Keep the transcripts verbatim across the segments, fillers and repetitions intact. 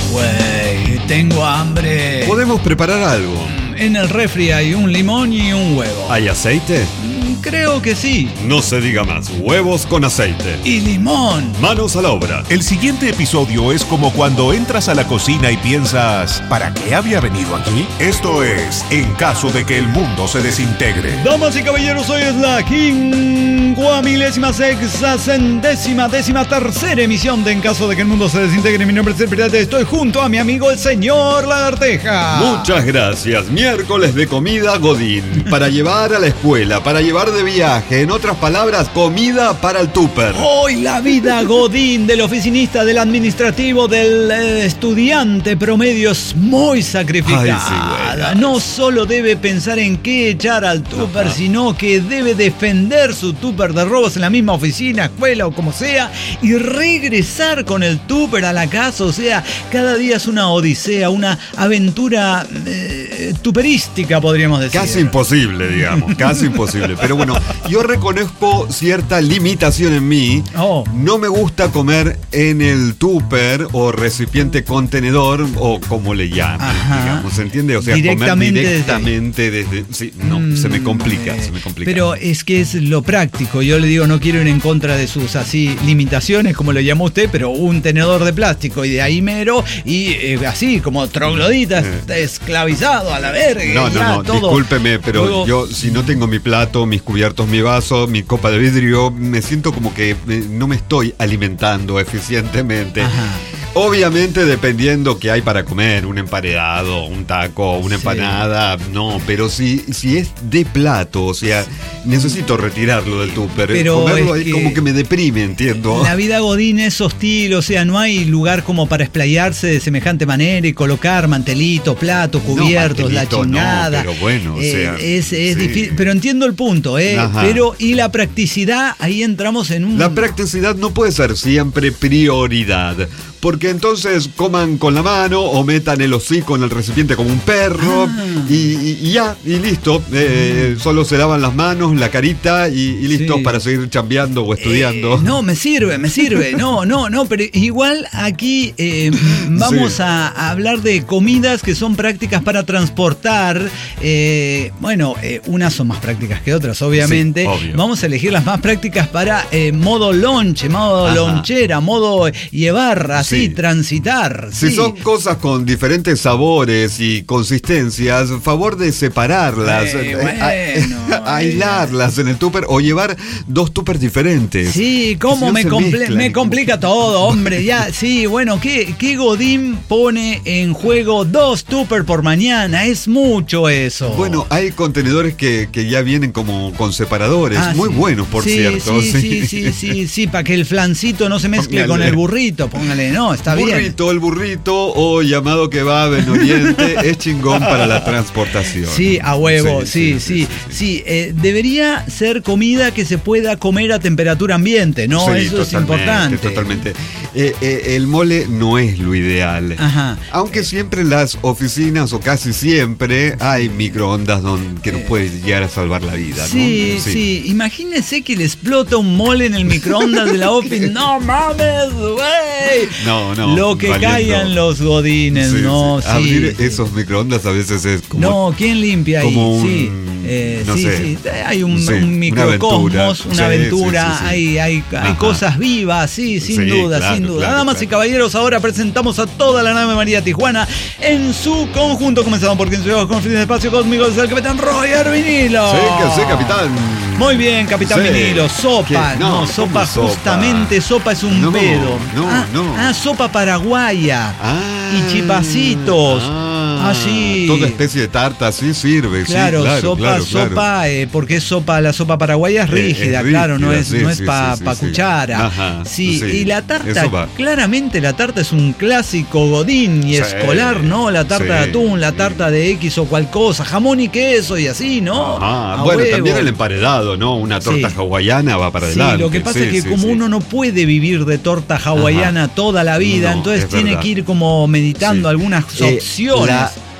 Güey, tengo hambre. Podemos preparar algo. En el refri hay un limón y un huevo. ¿Hay aceite? Creo que sí. No se diga más. Huevos con aceite. Y limón. Manos a la obra. El siguiente episodio es como cuando entras a la cocina y piensas, ¿para qué había venido aquí? Esto es En caso de que el mundo se desintegre. Damas y caballeros, hoy es la quincuamilésima sexagésima décima tercera emisión de En caso de que el mundo se desintegre. Mi nombre es El Pirata. Estoy junto a mi amigo el señor Lagarteja. Muchas gracias. Miércoles de comida Godín. Para llevar a la escuela, para llevar de viaje. En otras palabras, comida para el tupper. Hoy la vida Godín del oficinista, del administrativo, del eh, estudiante promedio es muy sacrificada. Ay, sí, no solo debe pensar en qué echar al tupper, Ajá. sino que debe defender su tupper de robos en la misma oficina, escuela o como sea, y regresar con el tupper a la casa. O sea, cada día es una odisea, una aventura eh, tuperística, podríamos decir. Casi imposible, digamos, casi imposible. Pero bueno, yo reconozco cierta limitación en mí. Oh. No me gusta comer en el tupper o recipiente contenedor o como le llaman, Ajá. digamos, ¿se entiende? O sea, Directamente comer directamente desde... desde sí, no, Mm, se me complica, eh, se me complica. Pero es que es lo práctico. Yo le digo, no quiero ir en contra de sus así limitaciones, como lo llamó usted, pero un tenedor de plástico y de ahí mero y eh, así como troglodita, Eh. esclavizado a la verga. No, ya, no, no, todo. discúlpeme, pero Luego, yo si no tengo mi plato, mis cubiertos, mi vaso, mi copa de vidrio, me siento como que eh, no me estoy alimentando eficientemente. Ajá. Obviamente dependiendo qué hay para comer, un emparedado, un taco, una Sí. empanada, no, pero si, si es de plato, o sea, necesito retirarlo del tupper. Pero Comerlo es ahí que como que me deprime, entiendo. La vida godín es hostil, o sea, no hay lugar como para explayarse de semejante manera y colocar mantelito, plato, cubiertos, No, la mantelito, chingada. no, pero bueno, o Eh, sea, es, es sí. difícil, pero entiendo el punto, ¿eh? Ajá. Pero, y la practicidad, ahí entramos en un... La practicidad no puede ser siempre prioridad, porque entonces coman con la mano o metan el hocico en el recipiente como un perro Ah. y, y- y ya, y listo. Eh, solo se lavan las manos, la carita y, y listo Sí. para seguir chambeando o estudiando. Eh, no, me sirve, me sirve. No, no, no, pero igual aquí eh, vamos Sí. a, a hablar de comidas que son prácticas para transportar. Eh, bueno, eh, unas son más prácticas que otras, obviamente. Sí, obvio. Vamos a elegir las más prácticas para eh, modo lonche, modo Ajá. lonchera, modo llevar, así, Sí. transitar. Si sí. son cosas con diferentes sabores y consistencias, favor de separarlas, Eh, eh, bueno, a- aislarlas en el tupper o llevar dos tuppers diferentes. Sí, cómo Si no me, se comple- mezclan me y como complica que- todo, hombre. Ya, sí, bueno, ¿qué, qué Godín pone en juego dos tupper por mañana? Es mucho eso. Bueno, hay contenedores que, que ya vienen como con separadores, Ah, muy sí. buenos, por Sí, cierto. Sí, sí, sí, sí, sí, para que el flancito no se mezcle Póngale. con el burrito, póngale, no, está bien. Burrito, el burrito o llamado kebab en Oriente es chingón para la transportación. Sí, a huevo, sí, sí, sí. eh, debería ser comida que se pueda comer a temperatura ambiente, ¿no? Sí, Eso es totalmente, importante. Totalmente. Eh, eh, el mole no es lo ideal. Ajá. Aunque siempre en las oficinas, o casi siempre, hay microondas donde, que nos puede llegar a salvar la vida, ¿no? Sí, sí, imagínese que le explota un mole en el microondas de la office. No mames, güey. No, no. Lo que valiendo. callan los godines, Sí, no, sí. sí. Abrir sí. esos microondas a veces es como... No, ¿quién limpia ahí? como un- sí, eh, no sí, sé. sí. Hay un, Sí, un una microcosmos, aventura. una Sí, aventura, sí, sí, sí. hay, hay, hay Ajá. cosas vivas, sí, sin Sí, duda, claro, sin duda. claro, Damas y claro. caballeros, ahora presentamos a toda la nave María Tijuana en su conjunto. Comenzamos por quien se con fin de espacio cósmico, es el capitán Roger Vinilo. Sí, que sí, capitán. Muy bien, capitán Sí. Vinilo. Sopa, ¿Qué? no, No, sopa, ¿cómo sopa? justamente, sopa es un No, pedo. no, ah, no. ah, sopa paraguaya. Ah, Y chipacitos. Ah, Ah, sí. Toda especie de tarta, sí sirve. Claro, sí, claro, sopa, claro, claro. sopa, eh, porque es sopa, la sopa paraguaya es Eh, rígida, es claro, no rígida, es, sí, no es sí, para sí, pa sí, sí. cuchara. Ajá, sí, sí, y la tarta, eso va. claramente la tarta es un clásico godín y Sí, escolar, ¿no? La tarta de sí. atún, la tarta de X o cual cosa, jamón y queso y así, ¿no? Ah, A bueno, huevo. también el emparedado, ¿no? Una torta Sí. hawaiana va para Sí, adelante. lo que pasa Sí, es que sí, como sí. uno no puede vivir de torta hawaiana toda la vida, No, entonces es tiene verdad. que ir como meditando Sí. algunas Eh, opciones. la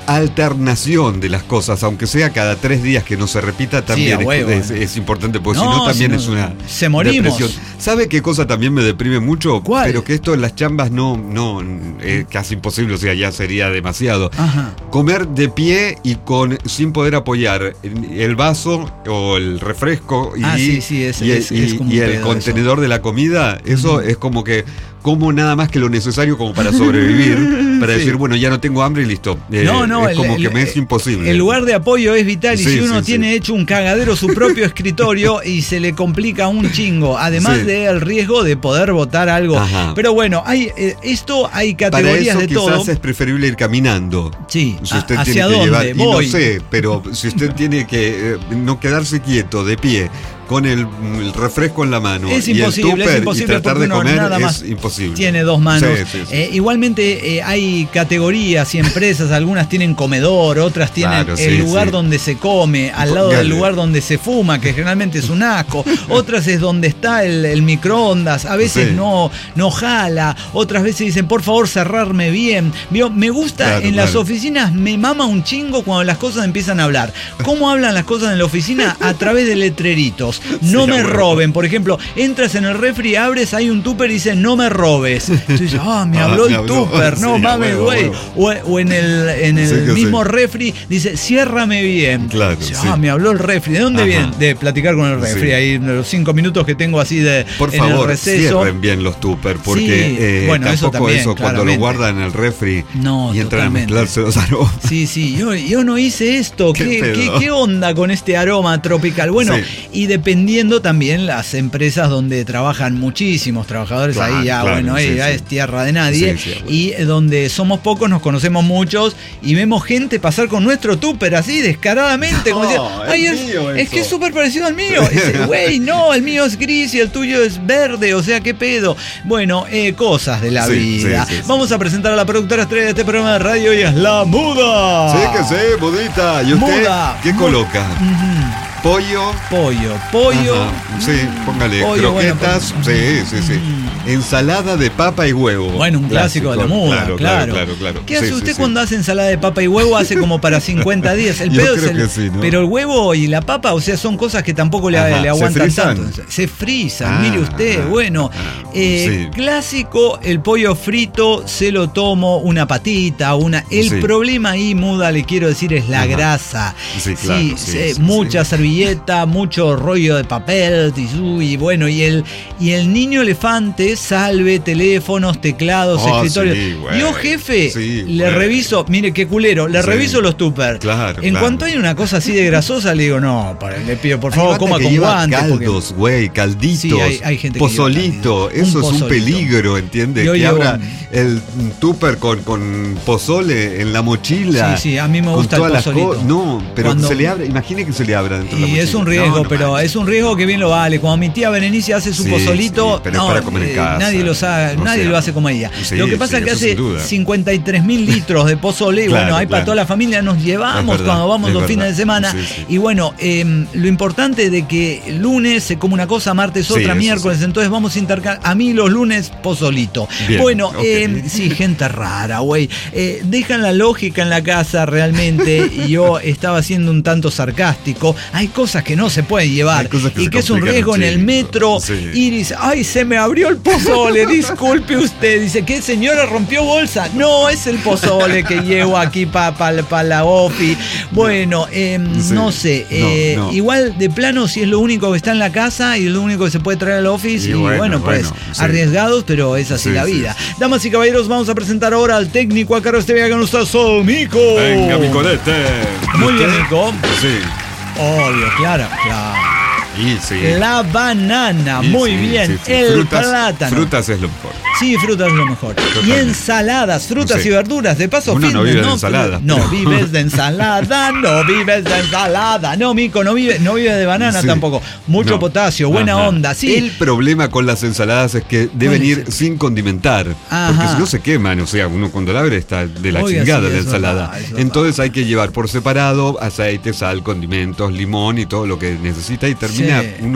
alternación de las cosas, aunque sea cada tres días que no se repita, también Sí, a huevo. es, es, es importante, porque No, si no también si no, es una se morimos. depresión. ¿Sabe qué cosa también me deprime mucho? ¿Cuál? Pero que esto en las chambas no, no, es casi imposible, o sea, ya sería demasiado. Ajá. Comer de pie y con sin poder apoyar el vaso o el refresco y, Ah, sí, sí, es- y, es- y- es como y un el pedo contenedor de la comida, eso es como que como nada más que lo necesario como para sobrevivir, para Sí. decir, bueno, ya no tengo hambre y listo. Eh, No, no, es el- como el- que me es imposible. El lugar de apoyo es vital y Sí, si uno sí, tiene sí. hecho un cagadero su propio escritorio y se le complica un chingo, además Sí. del riesgo de poder botar algo. Ajá. Pero bueno, hay eh, esto hay Para categorías eso de quizás todo. es preferible ir caminando. Sí, Si a- usted ¿hacia tiene que dónde? llevar, y Voy. no sé, pero si usted tiene que eh, no quedarse quieto, de pie, con el, el refresco en la mano Es y el imposible, tupper es imposible y tratar porque de uno comer, nada más es imposible. tiene dos manos. Sí, sí, sí. Eh, igualmente eh, hay categorías y empresas, algunas tienen comedor, otras tienen Claro, el sí, lugar sí. donde se come, al lado del Póngale. lugar donde se fuma, que generalmente es un asco. Otras es donde está el, el microondas, a veces Sí. no, no jala, otras veces dicen, por favor, cerrarme bien. Vio, me gusta Claro, en las claro. oficinas, me mama un chingo cuando las cosas empiezan a hablar. ¿Cómo hablan las cosas en la oficina? A través de letreritos. No Sí, me a huevo. roben. Por ejemplo, entras en el refri, abres, hay un tupper y dice, no me robes. Entonces dices, ah, me Ah, habló me el habló. tupper, no Sí, a mames, huevo, güey. a huevo. O, o en el, en el Sí, que mismo sí. refri dice, ciérrame bien. Claro, Dice, sí. ah, me habló el refri. ¿De dónde Ajá. viene? De platicar con el refri. Sí. Ahí en los cinco minutos que tengo así de Por en el favor, receso. cierren bien los tupper, porque Sí, eh, bueno, eso tampoco también, eso, cuando lo claramente. guardan en el refri No, y entran totalmente. a mezclarse los aromas. Sí, sí, yo, yo no hice esto. ¿Qué ¿Qué, pedo? qué, qué onda con este aroma tropical? Bueno, Sí. y dependiendo también las empresas donde trabajan muchísimos trabajadores, Claro, ahí ya, claro, bueno, ahí sí, ya sí. es tierra de nadie. Sí, sí, bueno. Y donde somos pocos, nos conocemos muchos y vemos gente pasar con nuestro tupper así descaradamente. como No, decía, es "Ay, es, mío es eso". que es súper parecido al mío. Y dice, güey, no, el mío es gris y el tuyo es verde, o sea, qué pedo. Bueno, eh, cosas de la Sí, vida. sí, sí, sí. Vamos a presentar a la productora estrella de este programa de radio y es la Muda. Sí, que sí, budita. ¿Y usted Muda. qué Mu- coloca? Ujú. Pollo. Pollo, pollo. Ajá, sí, póngale Pollo, bueno, croquetas. pues, sí, sí, sí. Ensalada de papa y huevo. Bueno, un clásico, de la muda, Claro, claro. claro, claro, claro. ¿Qué hace Sí, sí, usted sí. cuando hace ensalada de papa y huevo? Hace como para cincuenta días. El Yo pedo es creo el, que sí, ¿no? Pero el huevo y la papa, o sea, son cosas que tampoco le, Ajá, le ¿se aguantan frisan? tanto. Se frizan, Ah, mire usted. ah, Bueno, ah, eh, sí. clásico, el pollo frito, se lo tomo, una patita, una. El Sí. problema ahí, Muda, le quiero decir, es la Ajá. grasa. Sí, claro, sí, se- sí, mucha sí. servilleta, mucho rollo de papel, tisú, y bueno, y el, y el niño elefante, salve, teléfonos, teclados, Oh, escritorios. sí, güey. Yo, jefe, Sí, le güey. reviso, mire qué culero, le Sí. reviso los tuppers. Claro, En claro. cuanto hay una cosa así de grasosa, le digo, no, para- le pido, por Hay favor, banda coma que con lleva guantes. porque- caldos, güey, calditos. Sí, hay- hay gente que lleva pozolito, calditos. eso Un es un pozolito. peligro, ¿entiendes? Yo que llevo- abra el tupper con, con pozole en la mochila. Sí, sí, a mí me con gusta el todas las pozolito. co- No, pero Cuando- se le abre, imagine que se le abra dentro de la Y mochila. es un riesgo, No, no pero manches. es un riesgo que bien lo vale. Cuando mi tía Berenice hace su Sí, pozolito, sí, pero es no, para comer en eh, casa. nadie, lo, sabe, O nadie sea, lo hace como ella. sí, lo que pasa sí, es que eso hace sin duda. cincuenta y tres mil litros de pozole y Claro, bueno, hay para claro. toda la familia, nos llevamos Es verdad, cuando vamos es los verdad. fines de semana. Sí, sí. Y bueno, eh, lo importante de que lunes se come una cosa, martes Sí, otra, eso miércoles, sí. entonces vamos a intercambiar. A mí los lunes pozolito. Bien, bueno, ok. eh, sí, gente rara, güey. Eh, dejan la lógica en la casa realmente y yo estaba siendo un tanto sarcástico. Hay cosas que no se pueden llevar Hay cosas que y se que es un complican riesgo un en el chingo. metro. Sí. Y dice, ay, se me abrió el pozole, disculpe usted. Dice, ¿qué señora rompió bolsa? No, es el pozole que llevo aquí para pa, pa la ofi. Bueno, eh, Sí. no sé. eh, No, no. Igual de plano, si es lo único que está en la casa y es lo único que se puede traer al office. Y Y, bueno, bueno, pues bueno, sí. arriesgados, pero es así Sí, la sí, vida. sí. Damas y caballeros, vamos a presentar ahora al técnico a cargo de este viaje con usted, Solmico. Venga, mi colete. Muy bien, ¿Usted? Nico. Sí. Obvio, claro, claro. Y sí. La banana, Y muy sí, bien. sí, sí. El Frutas, plátano. Frutas es lo mejor. Sí, frutas es lo mejor. Y Totalmente. ensaladas, frutas Sí. y verduras. De paso, Uno no fitness, vive de ensalada, No, pero- vives de ensalada, no vives de ensalada. No, Mico, no vive, no vive de banana Sí. tampoco. Mucho No. potasio, buena Ajá. onda, sí. El problema con las ensaladas es que deben ¿Cuál es ir el? sin condimentar. Ajá. Porque si no se queman, o sea, uno cuando la abre está de la Oiga, chingada sí, la es ensalada. verdad, es verdad. Entonces hay que llevar por separado aceite, sal, condimentos, limón y todo lo que necesita y termina Sí. uno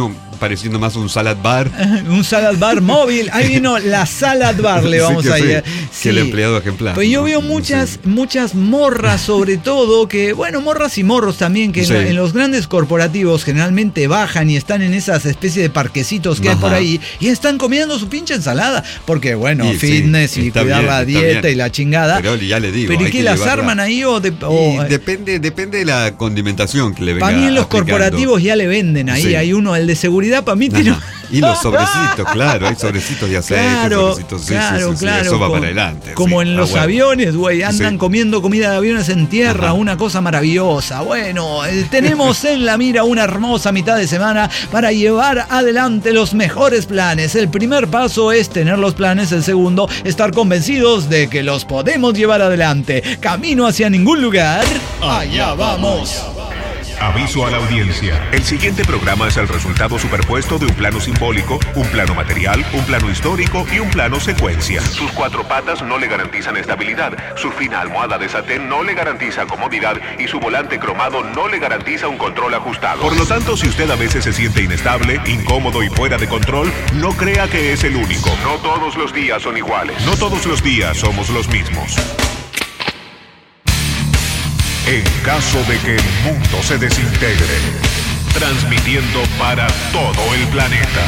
pareciendo más un salad bar. Un salad bar móvil. Ahí vino la salad bar, le vamos sí, a ir. Sí, sí. Que el empleado ejemplar. Pues yo ¿no? veo muchas, sí. muchas morras, sobre todo, que, bueno, morras y morros también, que sí. en, en los grandes corporativos generalmente bajan y están en esas especies de parquecitos que Ajá. hay por ahí y están comiendo su pinche ensalada. Porque, bueno, y, fitness sí, y cuidar bien, la dieta y la chingada. Pero ya le digo. ¿Pero y qué las llevarla. arman ahí o, de, o depende, depende de la condimentación que le venga. Para mí en los aplicando. corporativos ya le venden ahí. Sí. Hay uno, el de seguridad, para mí Ajá. tiene. Y los sobrecitos, claro, hay sobrecitos de aceite, claro, sobrecitos, sí, claro, sí, sí, claro, sí, eso va como, para adelante. Como sí, en los bueno. aviones, güey, andan sí. comiendo comida de aviones en tierra, Ajá. una cosa maravillosa. Bueno, eh, tenemos en la mira una hermosa mitad de semana para llevar adelante los mejores planes. El primer paso es tener los planes, el segundo, estar convencidos de que los podemos llevar adelante. Camino hacia ningún lugar, allá vamos. Aviso a la audiencia. El siguiente programa es el resultado superpuesto de un plano simbólico, un plano material, un plano histórico y un plano secuencia. Sus cuatro patas no le garantizan estabilidad, su fina almohada de satén no le garantiza comodidad y su volante cromado no le garantiza un control ajustado. Por lo tanto, si usted a veces se siente inestable, incómodo y fuera de control, no crea que es el único. No todos los días son iguales. No todos los días somos los mismos. En caso de que el mundo se desintegre, transmitiendo para todo el planeta.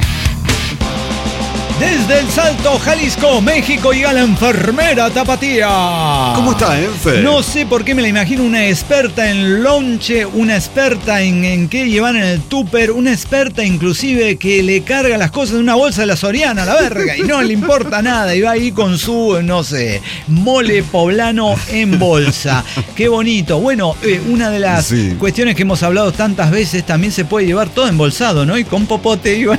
Desde El Salto, Jalisco, México, llega la enfermera Tapatía. ¿Cómo está, Enfe? No sé por qué me la imagino una experta en lonche, una experta en, en qué llevar en el tupper, una experta inclusive que le carga las cosas en una bolsa de la Soriana, la verga, y no le importa nada, y va ahí con su, no sé, mole poblano en bolsa. Qué bonito. Bueno, eh, una de las sí. cuestiones que hemos hablado tantas veces, también se puede llevar todo embolsado, ¿no? Y con popote y...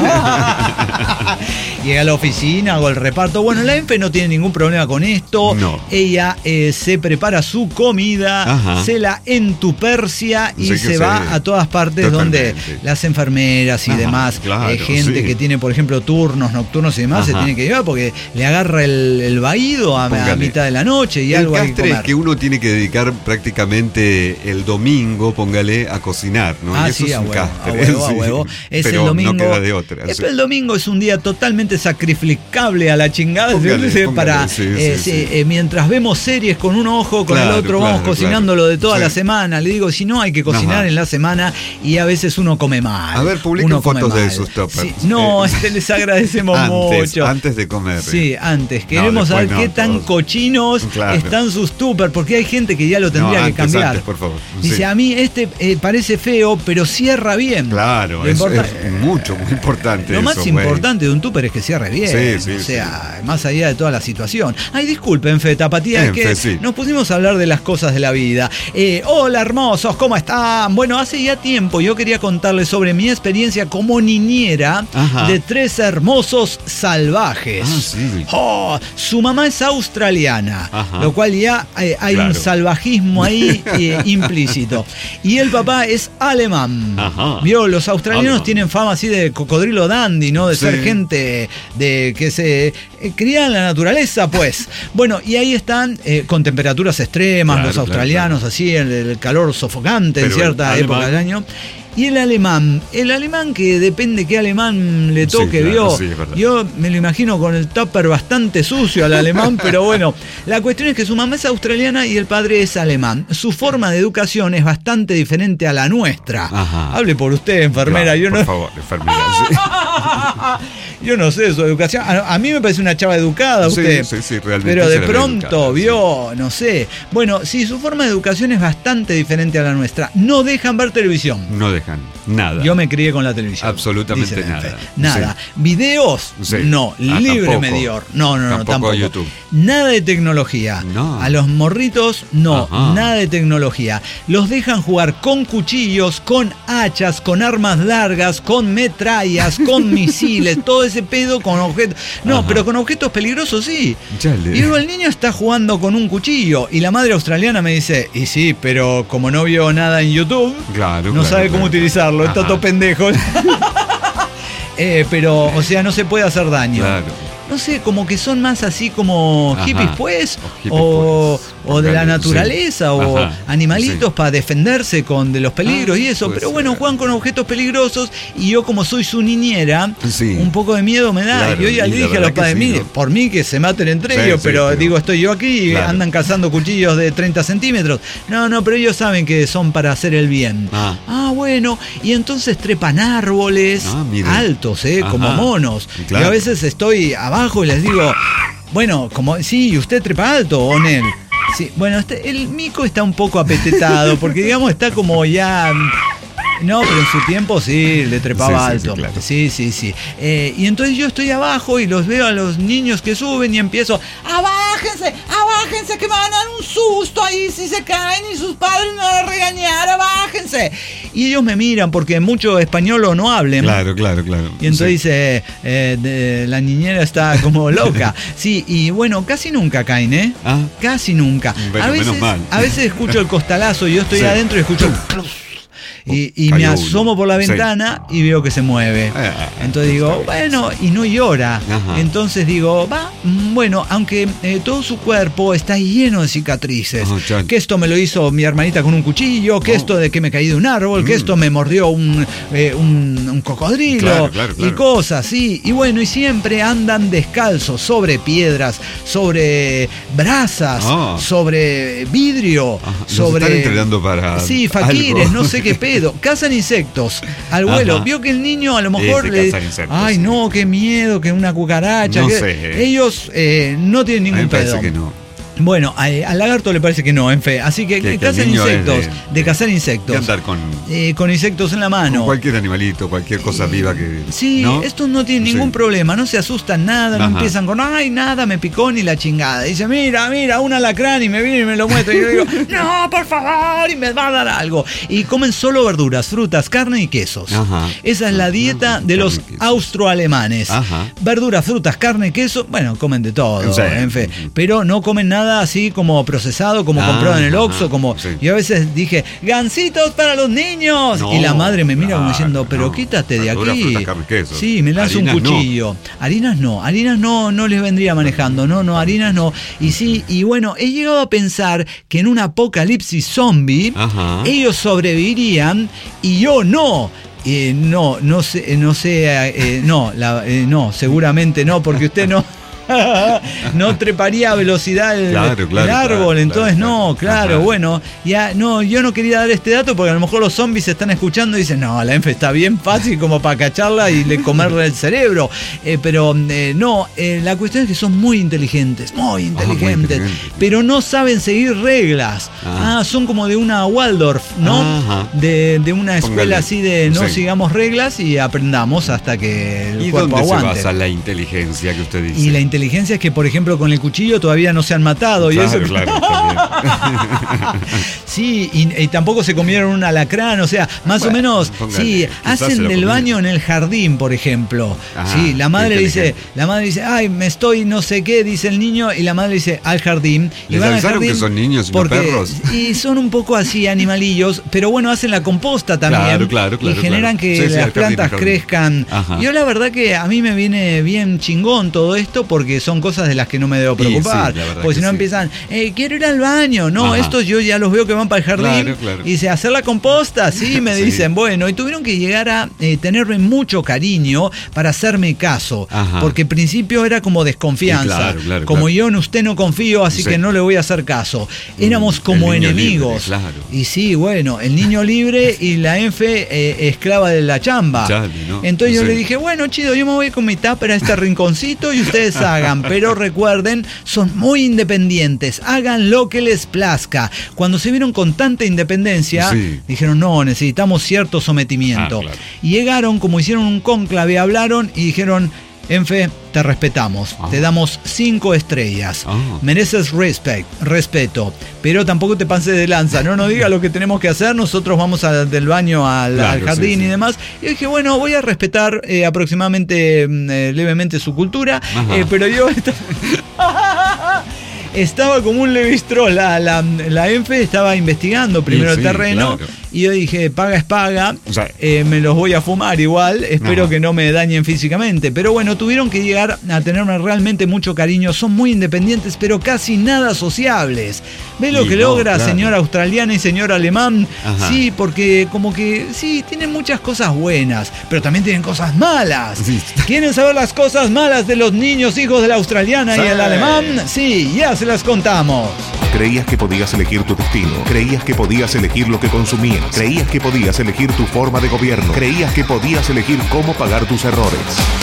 Llega a la oficina, hago el reparto. Bueno, la Enfe no tiene ningún problema con esto. No. Ella eh, se prepara su comida, Ajá. se la entupercia y sí se va sí. a todas partes Totalmente. donde las enfermeras y Ajá, demás, claro, eh, gente sí. que tiene, por ejemplo, turnos nocturnos y demás, Ajá. se tiene que llevar porque le agarra el, el vaído a, a mitad de la noche y el algo hay que comer. Es que uno tiene que dedicar prácticamente el domingo, póngale, a cocinar, ¿no? Ah, y eso sí, es a un huevo, castre. a huevo, sí. a huevo. Es Pero el domingo. No queda de otra. Es, el domingo es un día totalmente sacrificable a la chingada. Póngale, póngale, para sí, eh, sí, sí. Eh, mientras vemos series con un ojo, con claro, el otro, claro, vamos cocinando claro. lo de toda sí. la semana. Le digo, si no, hay que cocinar Ajá. en la semana y a veces uno come mal. A ver, publiquen fotos de esos toppers. Sí. No, este, les agradecemos antes, mucho. Antes de comer. Sí, antes. Queremos no, saber no, qué tan todos. cochinos claro. están sus tuppers, porque hay gente que ya lo tendría no, que antes, cambiar. Antes, por favor. Dice, sí. a mí este eh, parece feo, pero cierra bien. Claro, es, es mucho, muy importante. Lo eso, más güey. importante de un tupper es que cierre bien. Sí, sí, o sea, sí. más allá de toda la situación. Ay, disculpen, Fe Tapatía, es que sí. nos pusimos a hablar de las cosas de la vida. Eh, hola, hermosos, ¿cómo están? Bueno, hace ya tiempo yo quería contarles sobre mi experiencia como niñera Ajá. de tres hermosos salvajes. Ah, sí. Oh, su mamá es australiana, Ajá. lo cual ya eh, hay claro. un salvajismo ahí eh, implícito. Y el papá es alemán. Ajá. Vio, los australianos alemán. tienen fama así de cocodrilo dandy, ¿no? De sí. ser gente de que se eh, cría en la naturaleza, pues. Bueno, y ahí están eh, con temperaturas extremas, claro, los australianos, claro, claro. así, el, el calor sofocante Pero en cierta época del año. Y el alemán, el alemán que depende qué alemán le toque, sí, claro, vio. Sí, yo me lo imagino con el tupper bastante sucio al alemán, pero bueno, la cuestión es que su mamá es australiana y el padre es alemán. Su forma de educación es bastante diferente a la nuestra. Ajá. Hable por usted, enfermera. Claro, yo por no... favor, enfermera. Sí. Yo no sé su educación. A, a mí me parece una chava educada usted. Sí, sí, sí, realmente. Pero de pronto educada, vio, sí. no sé. Bueno, sí, su forma de educación es bastante diferente a la nuestra. No dejan ver televisión. No dejan nada. Yo me crié con la televisión. Absolutamente nada. Nada. Sí. Videos, sí. no. Ah, libre tampoco. medior. No, no, no, tampoco. tampoco. YouTube. Nada de tecnología. No. A los morritos, no. Ajá. Nada de tecnología. Los dejan jugar con cuchillos, con hachas, con armas largas, con metrallas, con misiles, todo ese pedo con objetos. No, Ajá. pero con objetos peligrosos sí. Chale. Y luego el niño está jugando con un cuchillo y la madre australiana me dice, y sí, pero como no vio nada en YouTube, claro, no claro, sabe claro. cómo utilizarlo. Está todo pendejo. eh, pero, o sea, no se puede hacer daño. Claro. no sé, como que son más así como Ajá. hippies pues, O hippies, o, pues. o de la Póngale, naturaleza, sí. o Ajá. animalitos Sí. para defenderse con de los peligros Ah, y eso, puede pero ser. bueno, juegan con objetos peligrosos y yo como soy su niñera, Sí. un poco de miedo me da. Claro, y hoy ya y le la dije a verdad los padres, que sí, mire, ¿no? por mí que se maten entre Sí, ellos, sí, pero, pero- digo, estoy yo aquí y Claro. andan cazando cuchillos de treinta centímetros. No, no, pero ellos saben que son para hacer el bien. Ah. Ah, bueno, y entonces trepan árboles Ah, mire. altos, ¿eh? Ajá. Como monos. Claro. Y a veces estoy abajo y les digo, bueno, como, sí, usted trepa alto, Onel. Sí, bueno, este, el mico está un poco apetetado, porque digamos está como ya... No, pero en su tiempo sí, le trepaba Sí, sí, sí, alto. claro. Sí, sí, sí. Eh, y entonces yo estoy abajo y los veo a los niños que suben y empiezo, abájense, abájense, que me van a dar un susto ahí si se caen y sus padres me van a regañar, abájense. Y ellos me miran porque mucho español o no hablen. Claro, claro, claro. Y entonces Sí. dice, eh, de- la niñera está como loca. Sí, y bueno, casi nunca caen, ¿eh? Ah. Casi nunca. Bueno, a veces, menos mal. a veces escucho el costalazo y yo estoy Sí. adentro y escucho... Y, y me Cayó asomo uno. por la Sí. ventana y veo que se mueve. Ah, Entonces digo, está bien. bueno, y no llora. Ajá. Entonces digo, va, mm, bueno, aunque eh, todo su cuerpo está lleno de cicatrices. Oh, chan. Que esto me lo hizo mi hermanita con un cuchillo, que Oh. esto de que me caí de un árbol, que Mm. esto me mordió un, eh, un, un cocodrilo Claro, claro, y claro. cosas, sí. Y bueno, y siempre andan descalzos sobre piedras, sobre brasas, Ah. sobre vidrio, Ajá. Los sobre... están entrenando para Sí, faquires, algo. no sé qué pedo. Cazan insectos al vuelo. Ajá. Vio que el niño a lo mejor Ese le... cazan insectos, Ay, sí. no, qué miedo, que una cucaracha. No que-". sé. Ellos eh, no tienen A mí ningún me parece pedo. que no. Bueno, a- al lagarto le parece que no, en fe. Así que, Que- que el cazan niño es insectos, de- de, cazar De insectos. andar con, Eh, con insectos en la con mano. cualquier animalito, cualquier cosa viva que. Sí, ¿no? estos no tienen ningún Sí. problema, no se asustan nada, no Ajá. empiezan con, ay, nada, me picó ni la chingada. Dice, mira, mira, un alacrán y me viene y me lo muestra. Y yo digo, no, por favor, y me va a dar algo. Y comen solo verduras, frutas, carne y quesos. Ajá. Esa es la Ajá, dieta carne de y los quesos. austroalemanes. Ajá. Verduras, frutas, carne, queso, bueno, comen de todo, Sí. en fe. Pero no comen nada así como procesado, como Ah, comprado en el ajá, Oxxo, como... sí. Yo a veces dije, gancitos para los niños. No, y la madre me mira como claro, diciendo, pero no. quítate de Verduras, aquí. frutas, carne, queso. Sí, me lanza un Harinas, no. cuchillo. Harinas no, harinas no, no les vendría manejando, no, no, harinas no. Y sí, y bueno, he llegado a pensar que en un apocalipsis zombie, Ajá. ellos sobrevivirían y yo no. Eh, no, no sé, no sé, eh, no, la- eh, no, seguramente no, porque usted no. No treparía a velocidad el, Claro, claro, el árbol, claro, entonces claro, no, claro. claro, Ajá. bueno, ya no, yo no quería dar este dato porque a lo mejor los zombies se están escuchando y dicen, no, la enfe está bien fácil como para cacharla y le comerle el cerebro. Eh, pero eh, no, eh, la cuestión es que son muy inteligentes, muy inteligentes, inteligentes. pero no saben seguir reglas. Ah. Ah, son como de una Waldorf, ¿no? Ajá. De, de una escuela Póngale. así de no Sí. sigamos reglas y aprendamos hasta que el ¿Y cuerpo dónde aguante. se basa la inteligencia que usted dice? Y la inteligencia es que, por ejemplo, con el cuchillo todavía no se han matado. Claro, y eso... claro, también. Sí, y, y tampoco se comieron un alacrán, o sea, más Bueno, o menos, póngale, sí, quizás se hacen lo del comieron. baño en el jardín, por ejemplo. Ah, sí, la madre qué dice, inteligente. la madre dice, ay, me estoy no sé qué, dice el niño, y la madre dice, al jardín. Y ¿Les van al avisaron jardín que son niños y no porque- perros? Y son un poco así animalillos, pero bueno, hacen la composta también. Claro, claro, claro, Y generan claro. que Sí, sí, las al jardín, plantas al jardín. crezcan. Ajá. Yo la verdad que a mí me viene bien chingón todo esto porque son cosas de las que no me debo Y sí, preocupar. la verdad porque si que no sí. empiezan, eh, quiero ir al baño. No, Ajá. estos yo ya los veo que van para el jardín. Claro, claro. Y dice, hacer la composta, sí, me Sí. dicen. Bueno, y tuvieron que llegar a eh, tenerme mucho cariño para hacerme caso. Ajá. Porque al principio era como desconfianza. Sí, claro, claro, como claro. yo en usted no confío, así Sí. que no le voy a hacer caso. Éramos Mm, como el niño enemigos. libre, claro. Y sí, bueno, el niño libre y la Enfe eh, esclava de la chamba. Chale, ¿no? Entonces yo Sí. le dije, bueno, chido, yo me voy con mi tupper a este rinconcito y ustedes hagan. Pero recuerden, son muy independientes. Hagan lo que les plazca. Cuando se vieron con tanta independencia, Sí. dijeron, no, necesitamos cierto sometimiento. Ah, claro. Y llegaron, como hicieron un cónclave, hablaron y dijeron, Enfe, te respetamos, Ah. te damos cinco estrellas, Ah. mereces respect, respeto, pero tampoco te pases de lanza, no nos digas lo que tenemos que hacer, nosotros vamos a- del baño al, Claro, al jardín sí, sí. y demás. Y yo dije, bueno, voy a respetar eh, aproximadamente mm, eh, levemente su cultura, Ajá. eh, pero yo... Estaba como un Levi-Strauss, la, la, la Enfe estaba investigando primero Sí, el terreno claro. y yo dije, paga es paga, Sí. eh, me los voy a fumar igual, espero Ajá. que no me dañen físicamente. Pero bueno, tuvieron que llegar a tenerme realmente mucho cariño. Son muy independientes, pero casi nada sociables. ¿Ves lo Y que no, logra claro. señor australiana y señor alemán? Ajá. Sí, porque como que sí, tienen muchas cosas buenas, pero también tienen cosas malas. Sí. ¿Quieren saber las cosas malas de los niños hijos de la australiana Sí. y el alemán? Sí, ya se las contamos. Creías que podías elegir tu destino. Creías que podías elegir lo que consumías. Creías que podías elegir tu forma de gobierno. Creías que podías elegir cómo pagar tus errores.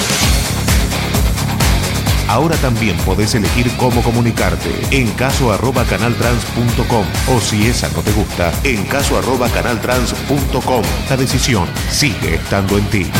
Ahora también podés elegir cómo comunicarte en caso arroba canaltrans punto com o si esa no te gusta, en caso arroba canaltrans punto com. La decisión sigue estando en ti.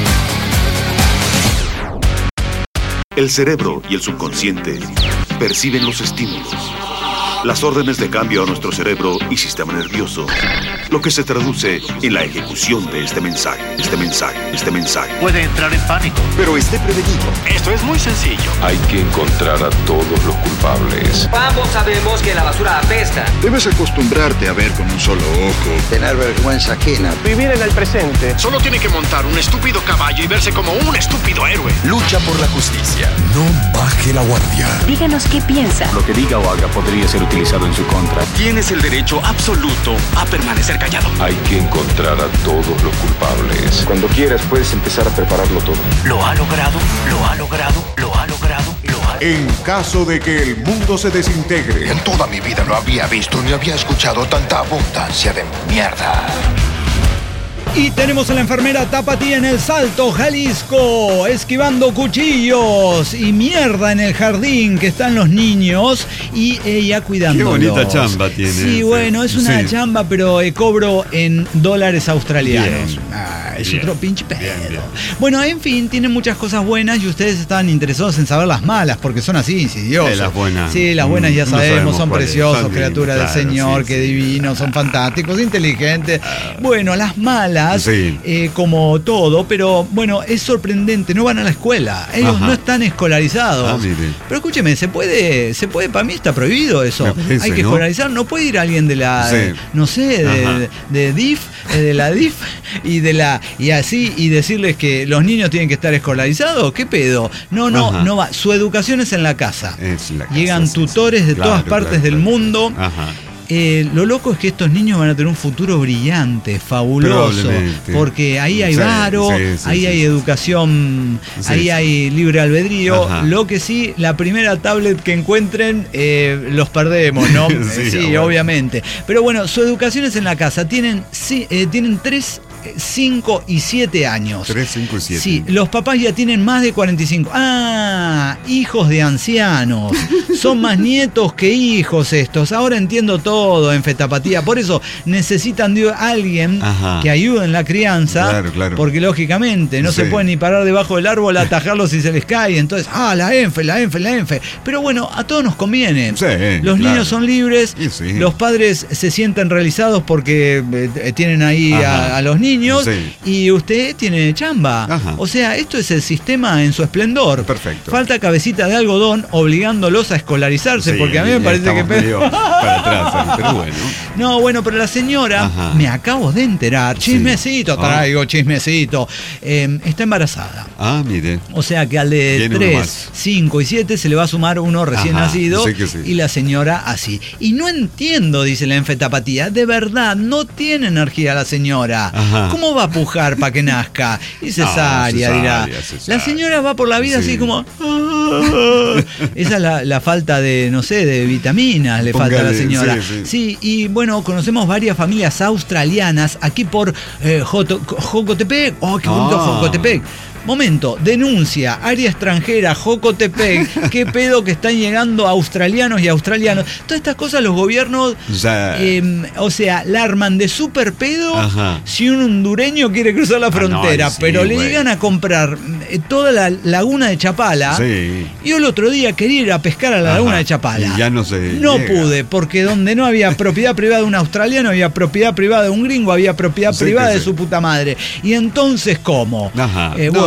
El cerebro y el subconsciente perciben los estímulos, las órdenes de cambio a nuestro cerebro y sistema nervioso, lo que se traduce en la ejecución de este mensaje, este mensaje, este mensaje. Puede entrar en pánico. Pero esté prevenido. Esto es muy sencillo. Hay que encontrar a todos los culpables. Ambos sabemos que la basura apesta. Debes acostumbrarte a ver con un solo ojo. Tener vergüenza ajena. Vivir en el presente. Solo tiene que montar un estúpido caballo y verse como un estúpido héroe. Lucha por la justicia. No baje la guardia. Díganos qué piensa. Lo que diga o haga podría ser utilizado en su contra. Tienes el derecho absoluto a permanecer callado. Hay que encontrar a todos los culpables. Cuando quieras puedes empezar a prepararlo todo. Lo ha logrado, lo ha logrado, lo ha logrado, lo ha logrado. En caso de que el mundo se desintegre, En toda mi vida no había visto ni había escuchado tanta abundancia de mierda. Y tenemos a la enfermera Tapatía en el Salto, Jalisco, esquivando cuchillos y mierda en el jardín que están los niños y ella cuidándolos. Qué bonita chamba tiene. Sí, ese. bueno, es una Sí. chamba, pero eh, cobro en dólares australianos. Bien. Ah, es Bien. otro pinche pedo. Bien, bien. Bueno, en fin, tiene muchas cosas buenas y ustedes estaban interesados en saber las malas, porque son así, insidiosos. Eh, las buenas. Sí, las buenas ya Mm, no sabemos, sabemos son cuáles. preciosos, Son criaturas lindas, del claro, Señor, sí, qué sí. divinos, son fantásticos, inteligentes. Bueno, las malas, Sí. eh, como todo, pero bueno, es sorprendente, no van a la escuela, ellos Ajá. no están escolarizados. Ah, mire. Pero escúcheme, se puede, se puede, para mí está prohibido eso. Me parece, Hay que ¿no? escolarizar, no puede ir alguien de la, Sí. eh, no sé, de, Ajá. de D I F, eh, de la D I F y de la y así y decirles que los niños tienen que estar escolarizados. ¿Qué pedo? No, no, Ajá. no va. Su educación es en la casa. Es la casa, Llegan sí, tutores sí. de Claro, todas partes claro, del claro. mundo. Ajá. Eh, lo loco es que estos niños van a tener un futuro brillante, fabuloso, Probablemente. porque ahí hay Sí, varo, sí, sí, ahí sí, hay sí. educación, Sí, ahí sí. hay libre albedrío. Ajá. Lo que sí, la primera tablet que encuentren eh, los perdemos, ¿no? Sí, Eh, sí, bueno. obviamente. Pero bueno, su educación es en la casa. Tienen, sí, eh, tienen tres, cinco y siete años. tres, cinco y siete. Sí, los papás ya tienen más de cuarenta y cinco. Ah, hijos de ancianos. Son más nietos que hijos estos. Ahora entiendo todo en Fetapatía. Por eso necesitan de alguien Ajá. que ayude en la crianza. Claro, claro. Porque lógicamente no se Sí. pueden ni parar debajo del árbol a atajarlos si se les cae. Entonces, ah, la ENFE, la ENFE, la ENFE. Pero bueno, a todos nos conviene. Sí, Los claro. niños son libres. Y sí. Los padres se sienten realizados porque eh, tienen ahí Ajá. a, a los niños. Sí. Y usted tiene chamba. Ajá. O sea, esto es el sistema en su esplendor. Perfecto. Falta cabecita de algodón obligándolos a escolarizarse, Sí, porque a mí me ya parece que... estamos medio para atrás ahí, pero bueno. No, bueno, pero la señora, Ajá. me acabo de enterar, Sí. chismecito, Ah. traigo chismecito, eh, está embarazada. Ah, mire. O sea que al de Viene uno tres, más. cinco y siete se le va a sumar uno recién Ajá, nacido sí que sí. y la señora así. Y no entiendo, dice la enfetapatía, de verdad, no tiene energía la señora. Ajá. ¿Cómo va a pujar para que nazca? Y cesárea, No, dirá. cesárea, cesárea. La señora va por la vida Sí. así como... Esa es la, la falta de, no sé, de vitaminas le falta a la Póngale, señora. sí, sí. Sí, y bueno, conocemos varias familias australianas aquí por eh, Joto- Jocotepec. ¡Oh, qué bonito Ah. Jocotepec! Momento, denuncia, área extranjera, Jocotepec, qué pedo que están llegando australianos y australianos. Todas estas cosas los gobiernos, Ya. eh, o sea, la arman de súper pedo Ajá. si un hondureño quiere cruzar la Ah, no, frontera, ahí sí, pero le güey. llegan a comprar eh, toda la laguna de Chapala. Sí. Yo el otro día quería ir a pescar a la Ajá. laguna de Chapala. Y ya no se No llega. pude, porque donde no había propiedad privada de un australiano, había propiedad privada de un gringo, había propiedad Sí, privada que de sí. su puta madre. Y entonces, ¿cómo? Ajá. Eh, No,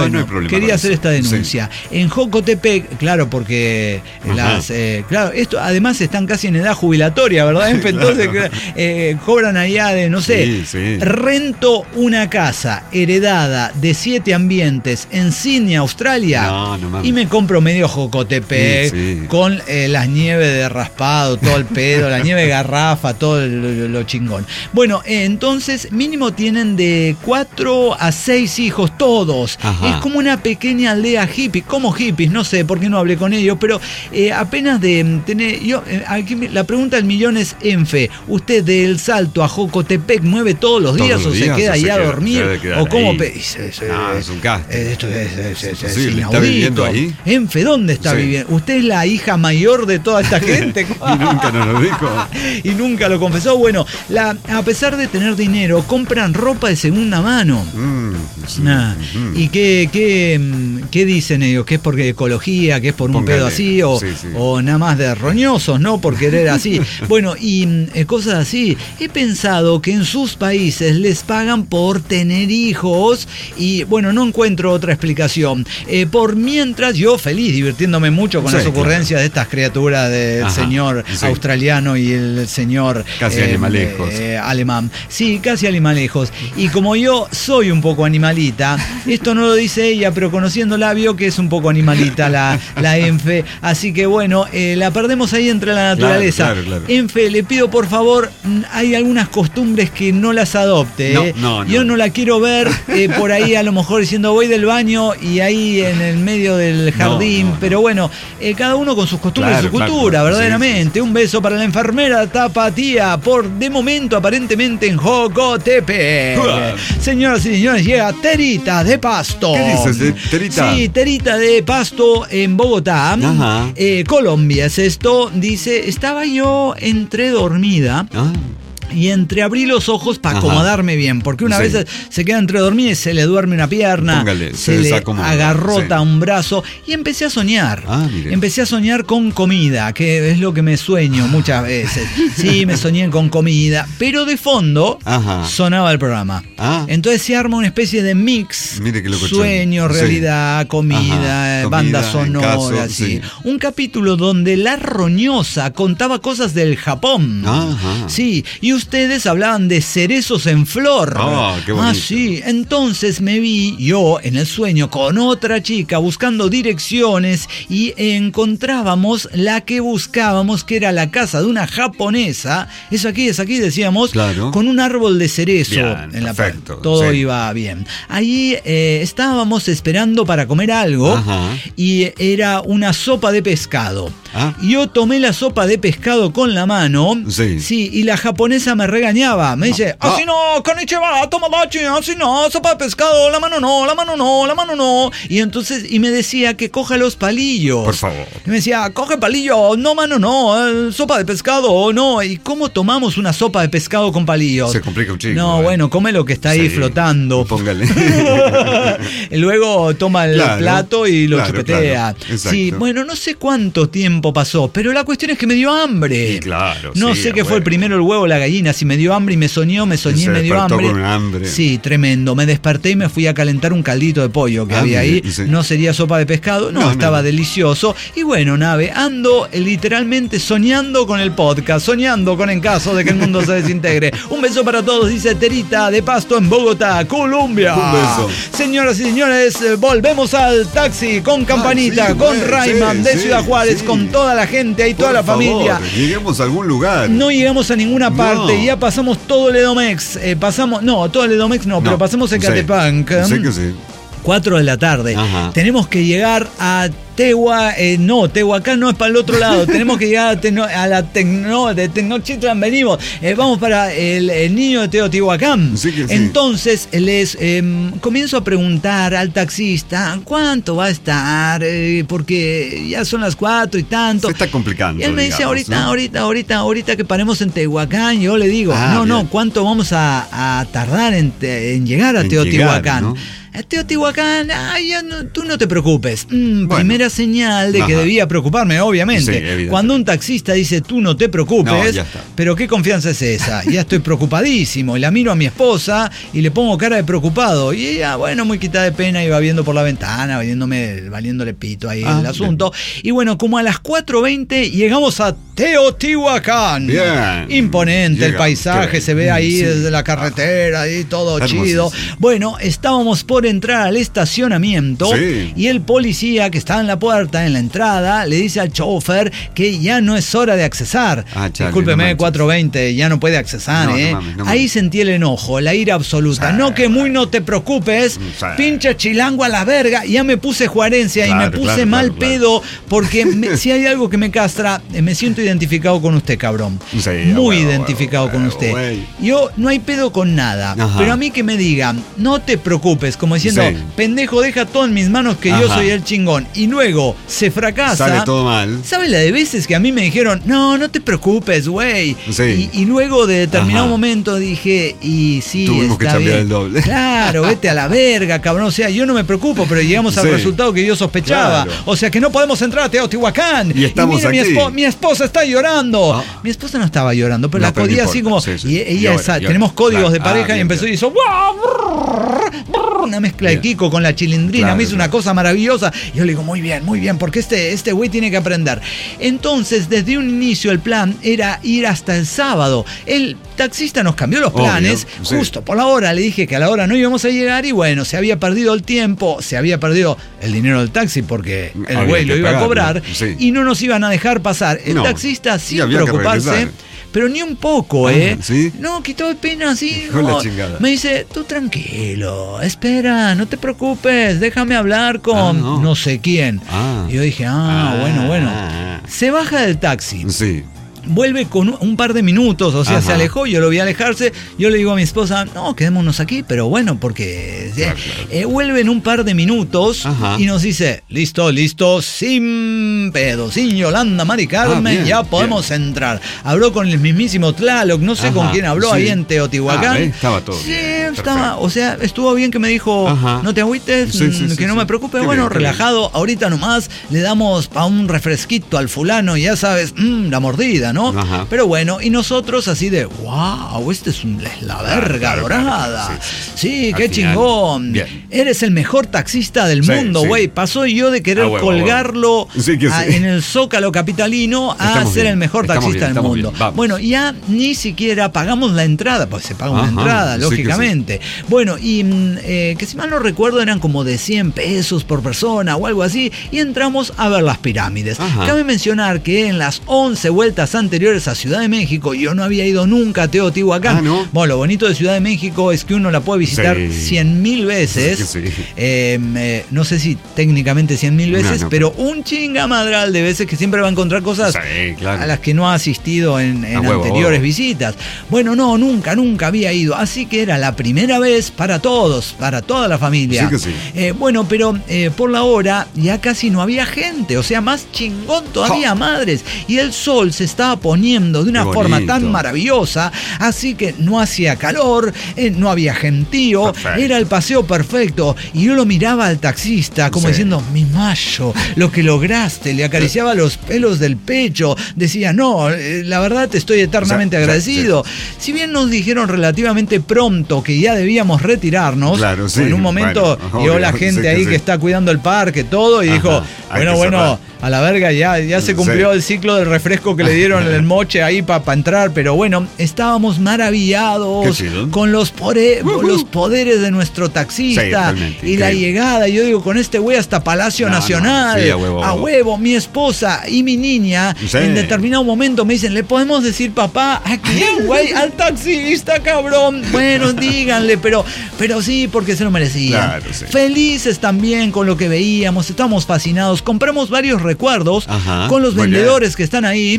bueno, no hay problema quería con hacer eso. esta denuncia. Sí. En Jocotepec, claro, porque Ajá. las, eh, claro, esto además están casi en edad jubilatoria, ¿verdad? Entonces eh, cobran allá de, no sé, sí, sí. rento una casa heredada de siete ambientes en Sydney, Australia, no, no y me compro medio Jocotepec sí, sí. con eh, las nieves de raspado, todo el pedo, la nieve de garrafa, todo lo, lo, lo chingón. Bueno, eh, entonces mínimo tienen de cuatro a seis hijos todos. Ajá. Es como una pequeña aldea hippie, como hippies, no sé por qué no hablé con ellos, pero eh, apenas de tener, yo, eh, aquí la pregunta del millón es, Enfe, ¿usted del Salto a Jocotepec mueve todos los días todos o los se días, queda ahí a dormir? ¿O cómo? Pe- es, es, no, es un gasto. Esto es, es, es, es sí, ¿está viviendo ahí? Enfe, ¿dónde está sí. viviendo? ¿Usted es la hija mayor de toda esta gente? Y nunca nos lo dijo. Y nunca lo confesó. Bueno, la, a pesar de tener dinero, compran ropa de segunda mano. Mm, sí. nah. mm. ¿Y qué, qué, qué dicen ellos? ¿Que es por ecología? ¿Que es por un Póngale. pedo así? O, sí, sí. o nada más de roñosos, ¿no? Por querer así. Bueno, y eh, cosas así. He pensado que en sus países les pagan por tener hijos y, bueno, no encuentro otra explicación. Eh, por mientras, yo feliz, divirtiéndome mucho con sí, las ocurrencias claro. de estas criaturas del Ajá, señor sí. australiano y el señor casi eh, animalejos eh, alemán. Sí, casi animalejos. Y como yo soy un poco animalita, esto no lo dice ella, pero conociéndola vio que es un poco animalita la, la Enfe. Así que bueno, eh, la perdemos ahí entre la naturaleza. Claro, claro, claro. Enfe, le pido por favor, hay algunas costumbres que no las adopte. No, eh. no, no. Yo no la quiero ver eh, por ahí a lo mejor diciendo voy del baño y ahí en el medio del jardín. No, no, pero bueno, eh, cada uno con sus costumbres claro, y su cultura, claro, verdaderamente. Sí, sí. Un beso para la enfermera Tapatía, por de momento aparentemente en Jocotepec. Uh. Señoras y señores, llega Terita de Pasto. ¿Qué dices, Terita? Sí, Terita de Pasto en Bogotá, Ajá. Eh, Colombia es esto. Dice, estaba yo entre dormida. Ah. Y entreabrí los ojos para acomodarme bien, porque una sí. vez se queda entredormida y se le duerme una pierna, Póngale, se, se le agarrota sí. un brazo y empecé a soñar. Ah, empecé a soñar con comida, que es lo que me sueño muchas veces. Sí, me soñé con comida, pero de fondo Ajá. sonaba el programa. Ah. Entonces se arma una especie de mix, Mire que sueño, sí. realidad, comida, Ajá. banda comida, sonora, caso, así. Sí. Un capítulo donde la roñosa contaba cosas del Japón. Ajá. Sí, y ustedes hablaban de cerezos en flor. Oh, qué bonito. Ah, sí. Entonces me vi yo en el sueño con otra chica buscando direcciones y encontrábamos la que buscábamos, que era la casa de una japonesa. Eso aquí, es aquí, decíamos, claro. con un árbol de cerezo. Bien, en la perfecto. Todo sí. iba bien. Ahí eh, estábamos esperando para comer algo. Ajá. Y era una sopa de pescado. ¿Ah? Yo tomé la sopa de pescado con la mano. Sí. Sí, y la japonesa me regañaba. Me dice, no. así no, konnichiwa, tomodachi, así no, sopa de pescado, la mano no, la mano no, la mano no. Y entonces, y me decía que coja los palillos. Por favor. Y me decía, coge palillo, no, mano no, eh, sopa de pescado, no. ¿Y cómo tomamos una sopa de pescado con palillos? Se complica un chico. No, eh. bueno, come lo que está ahí sí. flotando. Póngale. Y luego toma el claro, plato y lo claro, chupetea. Claro. Sí, bueno, no sé cuánto tiempo pasó, pero la cuestión es que me dio hambre. Sí, claro. No sí, sé qué bueno. fue el primero, el huevo o la gallina. Si me dio hambre y me soñó, me soñé, se me dio hambre. Con hambre. Sí, tremendo. Me desperté y me fui a calentar un caldito de pollo que ah, había ahí. Sí. No sería sopa de pescado, no, no estaba no. delicioso. Y bueno, nave, ando eh, literalmente soñando con el podcast, soñando con En Caso de que el mundo se desintegre. Un beso para todos, dice Terita de Pasto en Bogotá, Colombia. Un beso. Señoras y señores, eh, volvemos al taxi con Campanita, ah, sí, con bueno, Rayman sí, de sí, Ciudad Juárez, sí. con toda la gente ahí, toda Por la favor, familia. Lleguemos a algún lugar. No llegamos a ninguna parte, no. ya pasamos todo el Edomex, eh, pasamos, no, todo el Edomex no, no pero pasamos en Catepunk. Sí, sé que sí. cuatro de la tarde. Ajá. Tenemos que llegar a Tehua, eh, no, Tehuacán no es para el otro lado. Tenemos que llegar a, tecno, a la Tecno, de Tenochtitlan venimos. Eh, vamos para el, el niño de Teotihuacán. Sí que sí. Entonces les eh, comienzo a preguntar al taxista cuánto va a estar, eh, porque ya son las cuatro y tanto. Se está complicando. Y él me digamos, dice, ahorita, ¿no? ahorita, ahorita, ahorita que paremos en Tehuacán. Yo le digo, ah, no, bien. no, ¿cuánto vamos a, a tardar en, te, en llegar a en Teotihuacán? Llegar, ¿no? Teotihuacán, ay, ya no, tú no te preocupes. Mm, Bueno. primera señal de que Ajá. debía preocuparme, obviamente. Sí, evidente. Cuando un taxista dice tú no te preocupes, No, ya está. pero ¿qué confianza es esa? Ya estoy preocupadísimo. Y la miro a mi esposa y le pongo cara de preocupado. Y ella, bueno, muy quitada de pena, iba viendo por la ventana, valiéndome, valiéndole pito ahí Ah, el asunto. Y bueno, como a las cuatro veinte llegamos a Teotihuacán. Bien. Imponente el Llega, paisaje, qué se ve ahí sí. desde la carretera y todo Hermosísimo. chido. Bueno, estábamos por entrar al estacionamiento Sí. y el policía que estaba en la puerta, en la entrada, le dice al chofer que ya no es hora de accesar. Ah, chale, Discúlpeme, no manches. cuatro veinte, ya no puede accesar, No, no ¿eh? mames, no Ahí mames. sentí el enojo, la ira absoluta. Sí. No que muy no te preocupes, Sí. pinche chilango a la verga. Ya me puse juarencia y Claro, me puse claro, mal claro, claro. pedo porque me- si hay algo que me castra, eh, me siento identificado con usted, cabrón. Sí, Muy huevo, identificado huevo, con huevo, usted. güey. Yo no hay pedo con nada, Ajá. pero a mí que me digan, no te preocupes, como diciendo, Sí. pendejo, deja todo en mis manos que yo Ajá. soy el chingón. Y luego se fracasa. Sale todo mal. ¿Sabes la de veces que a mí me dijeron, no, no te preocupes, güey? Sí. Y, y luego de determinado Ajá. momento dije, y sí, Tuvimos que está cambiar bien. el doble. Claro, vete a la verga, cabrón. O sea, yo no me preocupo, pero llegamos al Sí. resultado que yo sospechaba. Claro. O sea, que no podemos entrar a Teotihuacán. Y estamos mira, mi, aquí. espo- mi esposa está llorando. Ah. Mi esposa no estaba llorando, pero No, la pero no podía así importa. como. Sí, sí. Y Y ella, ahora, esa- y ahora. tenemos códigos Claro. de pareja Ah, y bien, empezó bien. y hizo. "Guau, brr, brr", una mezcla de Bien. Kiko con la chilindrina. Claro, me hizo una claro. cosa maravillosa. Y yo le digo, muy bien, muy bien, porque este este güey tiene que aprender. Entonces, desde un inicio, el plan era ir hasta el sábado. El taxista nos cambió los Obvio, planes sí. justo por la hora. Le dije que a la hora no íbamos a llegar y bueno, se había perdido el tiempo, se había perdido el dinero del taxi porque el Había güey que lo iba a pagarlo, cobrar sí. y no nos iban a dejar pasar. El No, taxista y sin había que preocuparse. regresar. Pero ni un poco, Ah, ¿eh? ¿sí? No, quitó de pena, sí. Hijo de la no. chingada. Me dice, tú tranquilo, espera, no te preocupes, déjame hablar con Ah, no. no. sé quién. Ah. Y yo dije, ah, Ah, bueno, bueno. ah, ah. Se baja del taxi. Sí. Vuelve con un- un par de minutos, o sea, Ajá. se alejó, yo lo vi alejarse, yo le digo a mi esposa, no, quedémonos aquí, pero bueno, porque eh, Claro, claro. eh, vuelve en un par de minutos Ajá. y nos dice, listo, listo, sin pedo, sin Yolanda, Mari Carmen, Ah, bien, ya podemos entrar. Habló con el mismísimo Tlaloc, no sé Ajá, con quién habló sí. ahí en Teotihuacán. Ah, ¿ves? Estaba todo Sí, bien, estaba, perfecto. o sea, estuvo bien que me dijo, Ajá. no te agüites, Sí, sí, mm, sí, que no sí. me preocupe, Qué bueno, bien, qué bien. relajado, ahorita nomás le damos pa' un refresquito al fulano, ya sabes, mm, la mordida, ¿no? Ajá. Pero bueno, y nosotros así de, wow, este es, un, es la verga claro, dorada. claro, sí, sí, sí. Al qué final, chingón. bien. Eres el mejor taxista del Sí, mundo, sí. güey. Pasó yo de querer Ah, huevo, colgarlo huevo. Sí que a- sí. en el Zócalo capitalino a Estamos ser bien, el mejor estamos taxista bien, del estamos mundo. bien, vamos. Bueno, ya ni siquiera pagamos la entrada, pues se paga una Ajá, entrada, sí que sí. lógicamente. Bueno, y mm, eh, que si mal no recuerdo eran como de cien pesos por persona o algo así, y entramos a ver las pirámides. Ajá. Cabe mencionar que en las once vueltas anteriores a Ciudad de México, yo no había ido nunca a Teotihuacán. Ah, ¿no? Bueno, lo bonito de Ciudad de México es que uno la puede visitar Sí. cien mil veces. Sí que sí. Eh, eh, no sé si técnicamente cien mil veces, No, no, pero un chingamadral de veces que siempre va a encontrar cosas Sí, claro. a las que no ha asistido en, en A huevo, anteriores huevo. visitas. Bueno, no, nunca, nunca había ido. Así que era la primera vez para todos, para toda la familia. Sí que sí. Eh, bueno, pero eh, por la hora ya casi no había gente. O sea, más chingón todavía, madres. Y el sol se estaba poniendo de una Qué forma bonito. tan maravillosa. Así que no hacía calor, eh, no había gentío. Perfecto. Era el paseo perfecto. Y yo lo miraba al taxista como Sí. diciendo, mi macho, lo que lograste. Le acariciaba los pelos del pecho. Decía, no, eh, la verdad te estoy eternamente Sí, sí, agradecido. Si bien nos dijeron relativamente pronto que ya debíamos retirarnos, Claro, sí, en un momento bueno, llegó obvio, la gente sí que ahí sí. que está cuidando el parque, todo, y Ajá, dijo, hay bueno, que bueno, cerrar. a la verga, ya, ya se cumplió Sí. el ciclo del refresco que le dieron en el moche ahí para entrar, pero bueno, estábamos Qué maravillados chido. con los, pore- Ujú. los poderes de nuestro Sí, taxista realmente, y la increíble. llegada, yo digo, con este güey hasta Palacio No, no, Nacional, sí, a huevo, a huevo. huevo, mi esposa y mi niña, Sí. en determinado momento me dicen, ¿le podemos decir papá? ¿A quién, güey? Al taxista, cabrón. Bueno, díganle, pero, pero sí, porque se lo merecían. Claro, sí. Felices también con lo que veíamos, estamos fascinados. Compramos varios recuerdos Ajá, con los muy vendedores que están ahí, Ajá. con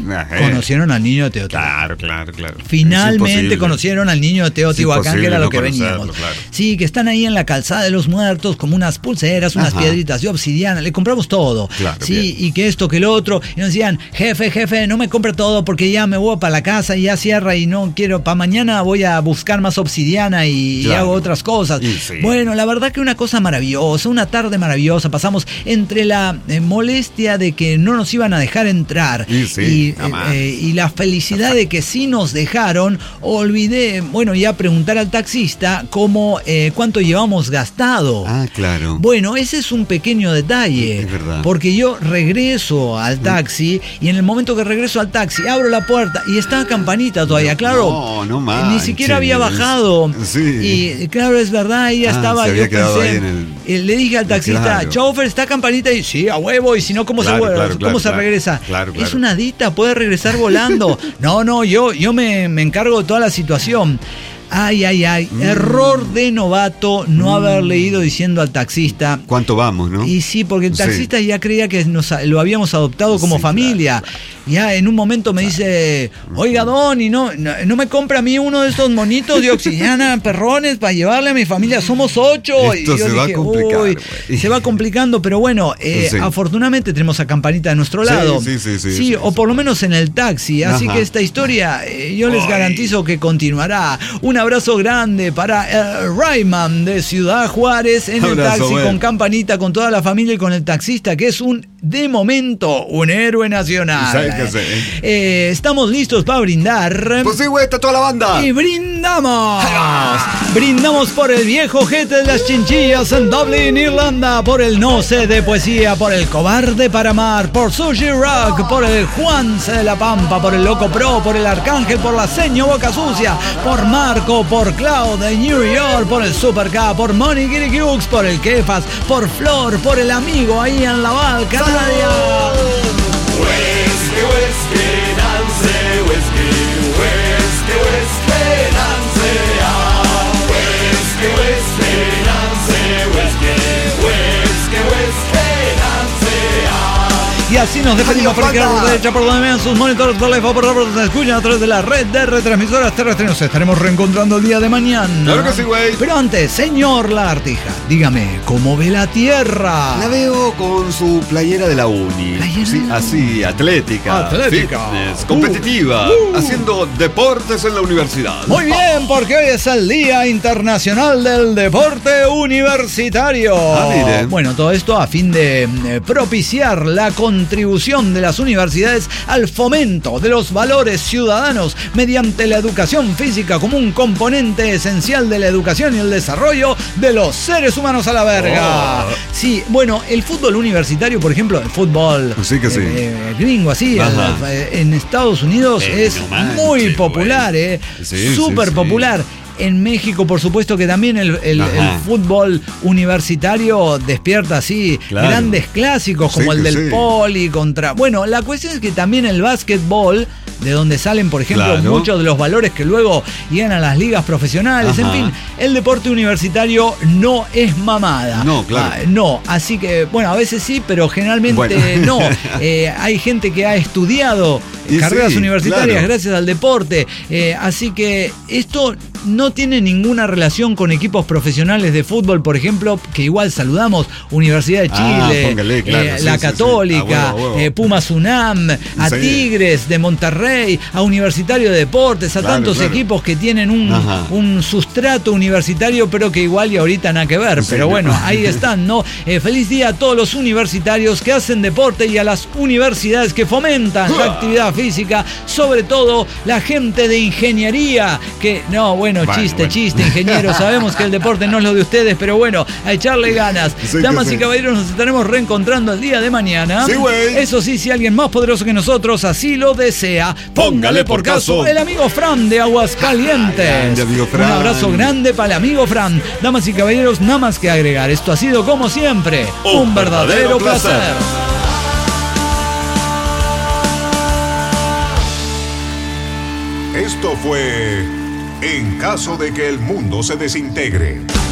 conocieron al niño de Teotihuacán. Claro, claro, claro. Finalmente conocieron al niño de Teotihuacán, que era lo no que veníamos. Claro. Sí, que están ahí en la calzada de los muertos, como unas pulseras, unas Ajá. piedritas de obsidiana. Le compramos todo. Claro, sí, bien. y que esto, que lo otro. Y nos decían, jefe, jefe, no me compre todo porque ya me voy para la casa y ya cierra y no quiero. Para mañana voy a buscar más obsidiana y, claro. y hago otras cosas. Sí. Bueno, la verdad que una cosa maravillosa, una tarde maravillosa. Pasamos entre la eh, molestia de que no nos iban a dejar entrar sí, sí, y, eh, y la felicidad de que sí nos dejaron. Olvidé, bueno, ya preguntar al taxista cómo, eh, cuánto llevamos gastado. Ah, claro. Bueno, ese es un pequeño detalle. Es verdad. Porque yo regreso al taxi y en el momento que regreso al taxi abro la puerta y está Campanita todavía, claro. No, no más. Ni siquiera había bajado. Sí. Y claro, es verdad, ella ah, estaba. Se había yo quedado pensé, ahí en el... le dije al taxista, claro. chofer, ¿está Campanita? Y sí, a huevo, y si no, ¿cómo claro, se vuelve? Claro, ¿Cómo claro, se claro, regresa? Claro, claro. Es una dita, puede regresar volando. No, no, yo, yo me, me encargo de toda la situación. Ay, ay, ay. Mm. Error de novato no mm. haber leído diciendo al taxista. ¿Cuánto vamos, no? Y sí, porque el taxista sí. ya creía que nos, lo habíamos adoptado como sí, familia. Claro, claro. Ya en un momento me dice, oiga, don, ¿y no, no, no me compra a mí uno de estos monitos de obsidiana, perrones, para llevarle a mi familia? Somos ocho. Esto y yo se dije, va a complicar. Uy, se va complicando, pero bueno, eh, sí. afortunadamente tenemos a Campanita de nuestro lado. Sí, sí, sí. Sí, sí, sí o por lo menos en el taxi. Así Ajá. que esta historia eh, yo les Ay. garantizo que continuará. Un abrazo grande para el Rayman de Ciudad Juárez en abrazo, el taxi bueno. con Campanita, con toda la familia y con el taxista, que es un, de momento, un héroe nacional. ¿Sabes qué sé? Eh, estamos listos para brindar. Pues sí, güey, está toda la banda. Y brindamos. Brindamos por el viejo jete de las chinchillas en Dublín, Irlanda, por el no sé de poesía, por el cobarde para amar, por Sushi Rock, por el Juanse de la Pampa, por el Loco Pro, por el Arcángel, por la Seño Boca Sucia, por Marco, por Cloud de New York, por el Super K, por Money Giri Cukes, por el Kefas, por Flor, por el amigo ahí en la Val, Canaria. Whisky, whisky, Nancy, whisky, whisky, whisky, Nancy, ah. Whisky, whisky, Nancy, whisky, whisky, whisky, Nancy, ah. Y así nos despedimos por aquí a la derecha, por donde vean sus monitores, por la por donde se escuchan a través de la red de retransmisoras terrestres. Nos estaremos reencontrando el día de mañana. Claro que sí, güey. Pero antes, señor Lagartija, dígame, ¿cómo ve la Tierra? La veo con su playera de la uni. ¿Playera? Sí, así, atlética. Atlética. Fitness, competitiva. Uh, uh. Haciendo deportes en la universidad. Muy bien, porque hoy es el Día Internacional del Deporte Universitario. Ah, miren. Bueno, todo esto a fin de eh, propiciar la contribución de las universidades al fomento de los valores ciudadanos mediante la educación física como un componente esencial de la educación y el desarrollo de los seres humanos a la verga. Oh. Sí, bueno, el fútbol universitario, por ejemplo, el fútbol sí que sí. eh, eh, gringo así, el, en Estados Unidos eh, es no muy popular, eh, sí, súper sí, sí. popular. En México, por supuesto que también el, el, el fútbol universitario despierta así claro. grandes clásicos como sí, el del sí. Poli contra... Bueno, la cuestión es que también el básquetbol, de donde salen, por ejemplo, claro. muchos de los valores que luego llegan a las ligas profesionales. Ajá. En fin, el deporte universitario no es mamada. No, claro. Ah, no, así que, bueno, a veces sí, pero generalmente bueno. no. Eh, hay gente que ha estudiado y carreras sí, universitarias claro. gracias al deporte. Eh, así que esto no tiene ninguna relación con equipos profesionales de fútbol, por ejemplo, que igual saludamos, Universidad de Chile, ah, póngale, claro, eh, sí, la sí, Católica, sí. Ah, huevo, huevo. Eh, Pumas UNAM, a sí. Tigres de Monterrey, a Universitario de Deportes, a claro, tantos claro. equipos que tienen un, un sustrato universitario, pero que igual y ahorita nada que ver. Sí, pero bueno, no. ahí están, ¿no? Eh, feliz día a todos los universitarios que hacen deporte y a las universidades que fomentan la actividad física, sobre todo la gente de ingeniería, que, no, bueno, bueno chiste, bueno. chiste, ingeniero, sabemos que el deporte no es lo de ustedes, pero bueno, a echarle ganas. Sí, Damas y sí. caballeros, nos estaremos reencontrando el día de mañana. Sí, güey. Eso sí, si alguien más poderoso que nosotros así lo desea, póngale por caso el amigo Fran de Aguascalientes. Grande, amigo Fran. Un abrazo grande para el amigo Fran. Damas y caballeros, nada más que agregar. Esto ha sido, como siempre, un, un verdadero, verdadero placer. placer. Esto fue En caso de que el mundo se desintegre.